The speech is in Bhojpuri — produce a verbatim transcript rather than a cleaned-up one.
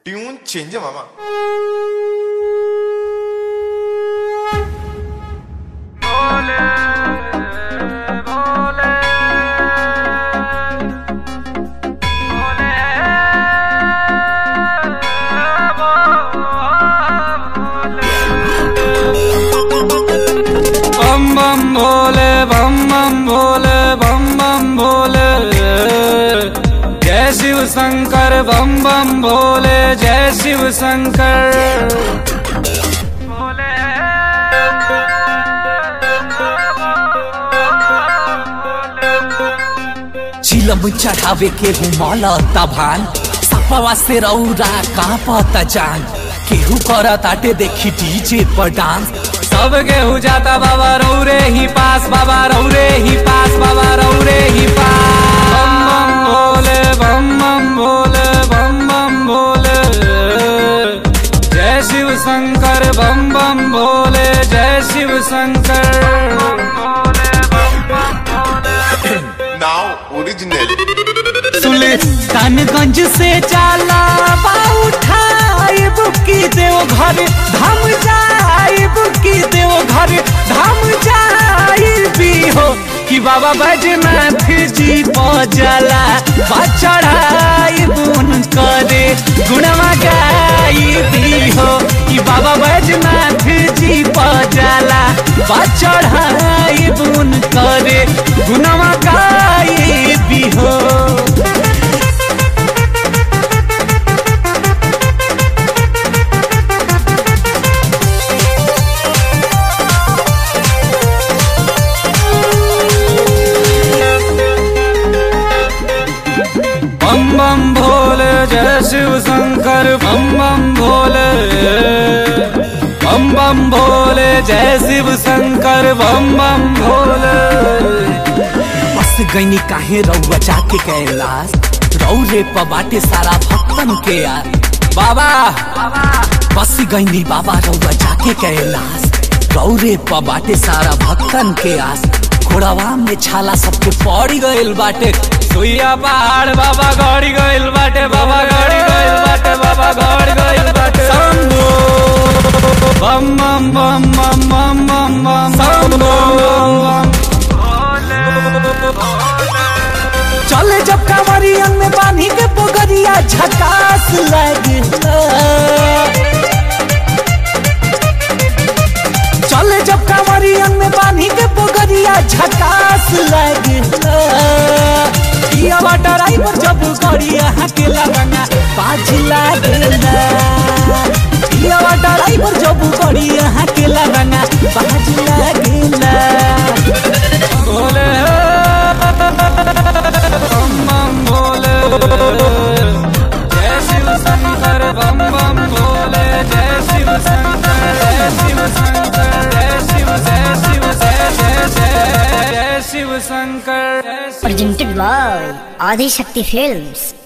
ट्यून चेंज है मामा। बम बम भोले बम बम भोले बम बम भोले जय शिव शंकर बम बम भोले जय शिव शंकर। चिलम चढ़ावे के घुमल तभान सपवा से रौरा कांपता जान केहू करताटे देखी डीजे पर डांस सब केहू जाता बाबा रौरे ही पास बाबा रौरे ही पास बाबा रौरे ही पास। बम बम भोले बम बम भोले बम बम भोले जय शिव शंकर बम बम भोले जय शिव शंकर। नाउ ओरिजिनल सुल्तानगंज से जाला उठाए बुकी देव घर धाम जाए बुकी देव घर धाम जाए भी हो कि बाबा बैजनाथ जी पजला चढ़ाई बुन करे गुणवा गाई भी हो कि बाबा बैजनाथ जी पजला चढ़ाई बुन करे गुणवा गाई भी हो। बम बम भोले जय शिव शंकर बम बम भोले बम बम भोले जय शिव शंकर बम बम भोले। बस गईनी काहे रउआ जाके कैलाश रौरे पबाटे सारा भक्तन के यार बाबा बस गईनी बाबा रउआ जाके कैलाश रौरे पबाटे सारा भक्तन के आस घोड़ावा में छाला सबके पड़ी गइल बाटे सुइया पहाड़ बाबा गड़ी गइल बाटे बाबा गड़ी गइल बाटे बाबा गड़ी गइल बाटे। शंभो बम बम बम बम बम बम बम शंभो चले जब कांवरियन में बांधी के पोगरिया झकास लगे चले जब कांवरियन में बांधी के पोगरिया झकास लगे ड्राइवर जब गड़िया के लगना बाज लागेला ड्राइवर जब गड़िया के लगना बाज लागेला। भोले बम बम भोले जय शिव शंकर बम बम भोले जय शिव शंकर जय शिव शंकर जय शिव जय शिव जय जय जय जय Shiv Shankar. Presented by Adi Shakti Films।